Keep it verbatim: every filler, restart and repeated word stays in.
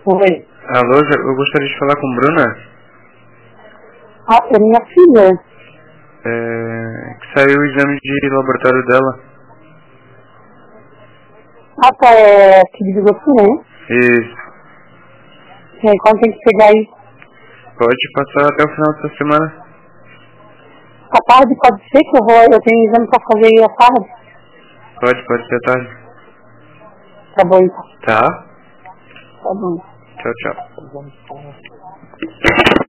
Oi. Alô, eu gostaria de falar com Bruna. Ah, é minha filha. É, que saiu o exame de laboratório dela. Ah, tá, é aqui de Biguaçu, né? Isso. É, quando tem que pegar aí? Pode passar até o final dessa semana. À tarde pode ser que eu vou, eu tenho exame pra fazer aí à tarde? Pode, pode ser à tarde. Tá bom, então. Tá? Tá bom. Tchau, tchau.